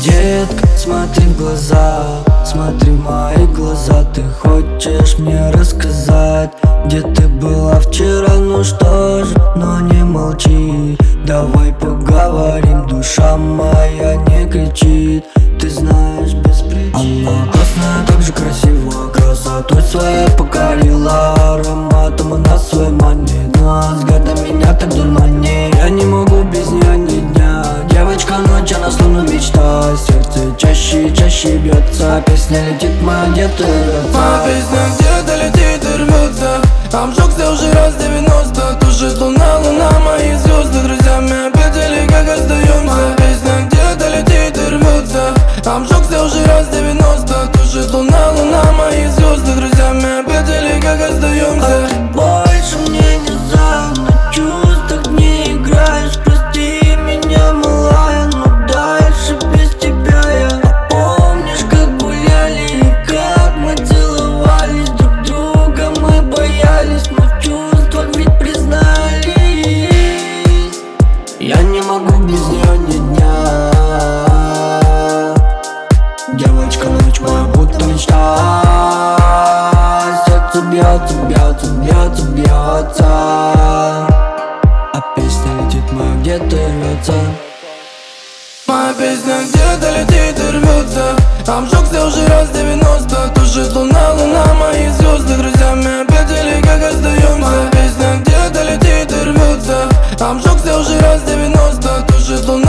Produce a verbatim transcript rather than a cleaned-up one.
Детка, смотри в глаза, смотри в мои глаза. Ты хочешь мне рассказать, где ты была вчера? Ну что же, но не молчи. Давай поговорим, душа моя не кричит. Ты знаешь, без причин она классная, так же красиво, красотой своей покорила. Ароматом она свой манит, ну а взглядом меня так дурманит. Я не могу без нее ни дня. Девочка ночь, она словно мечта. Сердце чаще и чаще бьется. Песня летит моя, где ты рвется. Моя песня где-то летит и рвется. Обжегся уже раз девяносто. Тушит луна, луна, мои звезды. Друзьями опять или как остаемся. Моя песня где-то летит и рвется. Обжегся уже раз девяносто. Тушит луна, луна, мои звезды. Друзьями опять или как остаемся. А ты больше мне не за, на чувствах не играешь. Прости меня, малая, но дальше без тебя я. А помнишь, как гуляли и как мы целовались друг друга? Мы боялись, но в чувствах ведь признались. Я не могу без нее ни дня. Девочка, ночь моя будто мечта. Сердце бьется, бьется, бьется, бьется. А песня летит моя, где-то рвется. Моя песня где-то летит и рвется. Обжегся уже раз девяносто. Тушит луна, луна, мои звезды. Друзьями опять или как остаемся. Моя песня где-то летит и рвется. Обжегся уже раз девяносто. Тушит луна.